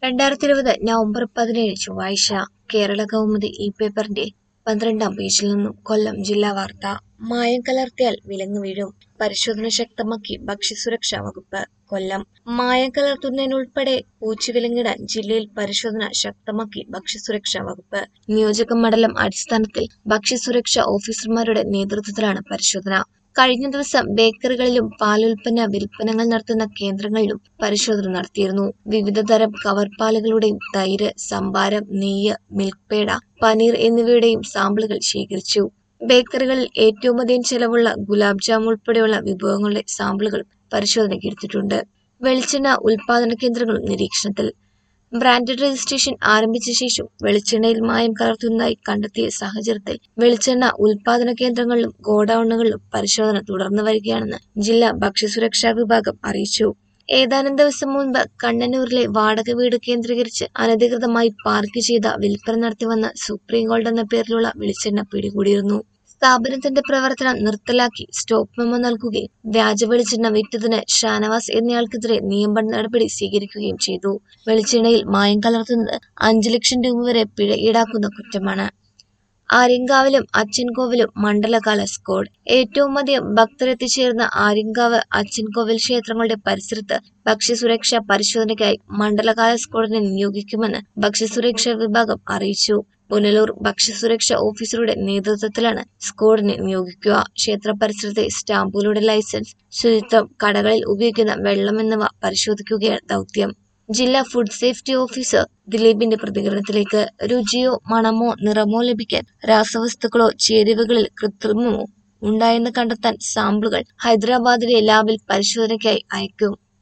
2020 November 17 ചൊവ്വാഴ്ച കേരള കൗമുദി ഈ പേപ്പറിന്റെ 12-ാം പേജിൽ നിന്നും കൊല്ലം ജില്ലാ വാർത്ത. മായം കലർത്തിയാൽ വിലങ്ങ് വീഴും, പരിശോധന ശക്തമാക്കി ഭക്ഷ്യസുരക്ഷാ വകുപ്പ്. കൊല്ലം. മായം കലർത്തുന്നതിനുൾപ്പെടെ പൂച്ചവിലങ്ങിടാൻ ജില്ലയിൽ പരിശോധന ശക്തമാക്കി ഭക്ഷ്യസുരക്ഷാ വകുപ്പ്. നിയോജക മണ്ഡലം അടിസ്ഥാനത്തിൽ ഭക്ഷ്യസുരക്ഷാ ഓഫീസർമാരുടെ നേതൃത്വത്തിലാണ് പരിശോധന. കഴിഞ്ഞ ദിവസം ബേക്കറികളിലും പാലുൽപ്പന്ന വിൽപ്പനകൾ നടത്തുന്ന കേന്ദ്രങ്ങളിലും പരിശോധന നടത്തിയിരുന്നു. വിവിധ തരം കവർപ്പാലുകളുടെയും തൈര്, സംഭാരം, നെയ്യ്, മിൽക്ക് പേട, പനീർ എന്നിവയുടെയും സാമ്പിളുകൾ ശേഖരിച്ചു. ബേക്കറികളിൽ ഏറ്റവും അധികം ചെലവുള്ള ഗുലാബ് ജാം ഉൾപ്പെടെയുള്ള വിഭവങ്ങളുടെ സാമ്പിളുകളും പരിശോധനയ്ക്ക് എടുത്തിട്ടുണ്ട്. വെളിച്ചെണ്ണ ഉൽപാദന കേന്ദ്രങ്ങളും നിരീക്ഷണത്തിൽ. ബ്രാൻഡഡ് രജിസ്ട്രേഷൻ ആരംഭിച്ച ശേഷം വെളിച്ചെണ്ണയിൽ മായം കലർത്തുന്നതായി കണ്ടെത്തിയ സാഹചര്യത്തിൽ വെളിച്ചെണ്ണ ഉൽപാദന കേന്ദ്രങ്ങളിലും ഗോഡൌണുകളിലും പരിശോധന തുടർന്നു വരികയാണെന്ന് ജില്ലാ ഭക്ഷ്യസുരക്ഷാ വിഭാഗം അറിയിച്ചു. ഏതാനും ദിവസം മുൻപ് കണ്ണനൂരിലെ വാടക വീട് കേന്ദ്രീകരിച്ച് അനധികൃതമായി പാർക്ക് ചെയ്ത വിൽപ്പന നടത്തിവന്ന സുപ്രീം ഗോൾഡ് എന്ന പേരിലുള്ള വെളിച്ചെണ്ണ പിടികൂടിയിരുന്നു. സ്ഥാപനത്തിന്റെ പ്രവർത്തനം നിർത്തലാക്കി സ്റ്റോപ്പ് മെമ്മോ നൽകുകയും വ്യാജ വെളിച്ചെണ്ണ വിറ്റതിന് ഷാനവാസ് എന്നയാൾക്കെതിരെ നിയമ നടപടി സ്വീകരിക്കുകയും ചെയ്തു. വെളിച്ചെണ്ണയിൽ മായം കലർത്തുന്നത് 5 ലക്ഷം രൂപ വരെ പിഴ ഈടാക്കുന്ന കുറ്റമാണ്. ആര്യങ്കാവിലും അച്ചൻകോവിലും മണ്ഡലകാല സ്ക്വാഡ്. ഏറ്റവും അധികം ഭക്തരെത്തിച്ചേർന്ന ആര്യങ്കാവ്, അച്ചൻകോവിൽ ക്ഷേത്രങ്ങളുടെ പരിസരത്ത് ഭക്ഷ്യസുരക്ഷാ പരിശോധനയ്ക്കായി മണ്ഡലകാല സ്ക്വാഡിനെ നിയോഗിക്കുമെന്ന് ഭക്ഷ്യസുരക്ഷാ വിഭാഗം അറിയിച്ചു. പുനലൂർ ഭക്ഷ്യസുരക്ഷാ ഓഫീസറുടെ നേതൃത്വത്തിലാണ് സ്ക്വാഡിനെ നിയോഗിക്കുക. ക്ഷേത്ര പരിസരത്തെ സ്റ്റാമ്പുകളുടെ ലൈസൻസ്, ശുചിത്വം, കടകളിൽ ഉപയോഗിക്കുന്ന വെള്ളം എന്നിവ പരിശോധിക്കുകയാണ് ദൗത്യം. ജില്ലാ ഫുഡ് സേഫ്റ്റി ഓഫീസർ ദിലീപിന്റെ പ്രതികരണത്തിലേക്ക്. രുചിയോ മണമോ നിറമോ ലഭിക്കാൻ രാസവസ്തുക്കളോ ചേരുവകളിൽ കൃത്രിമമോ ഉണ്ടായെന്ന് കണ്ടെത്താൻ സാമ്പിളുകൾ ഹൈദരാബാദിലെ ലാബിൽ പരിശോധനയ്ക്കായി അയക്കും.